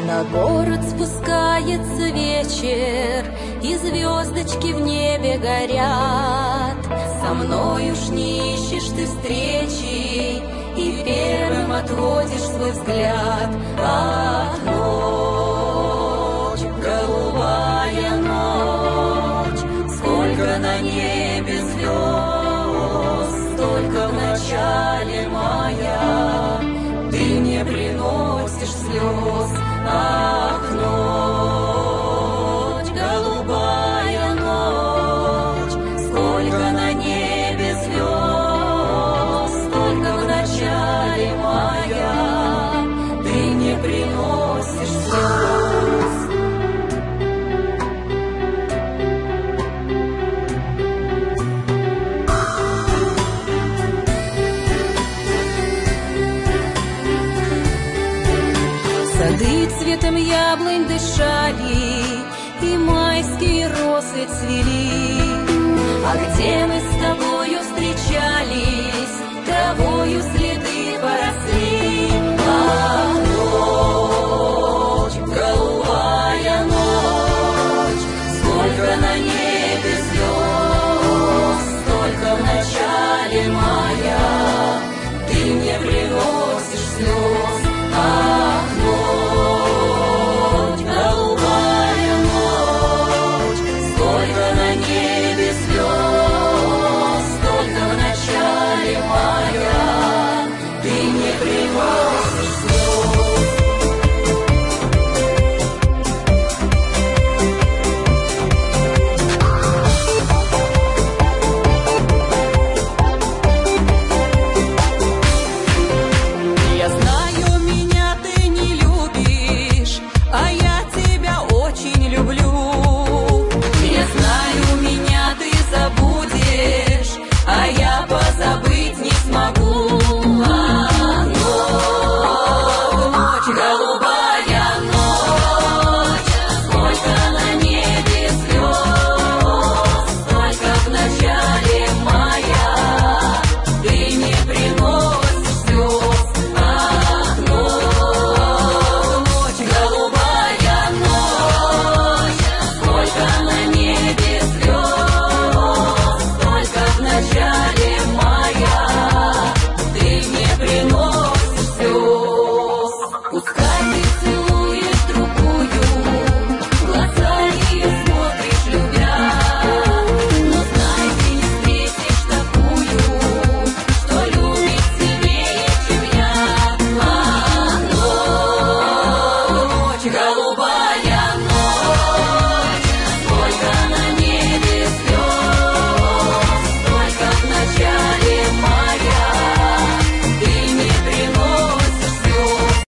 На город спускается вечер, и звездочки в небе горят. Со мной уж не ищешь ты встречи, и первым отводишь свой взгляд. Ах, ночь, голубая ночь, сколько на небе звезд, столько в начале мая ты мне приносишь слез. Ах, ночь, голубая ночь, сколько на небе звезд, столько в начале мая ты мне приносишь слез. Сады цветом яблонь дышали, и майские розы цвели. А где мы с тобою встречались, травою следы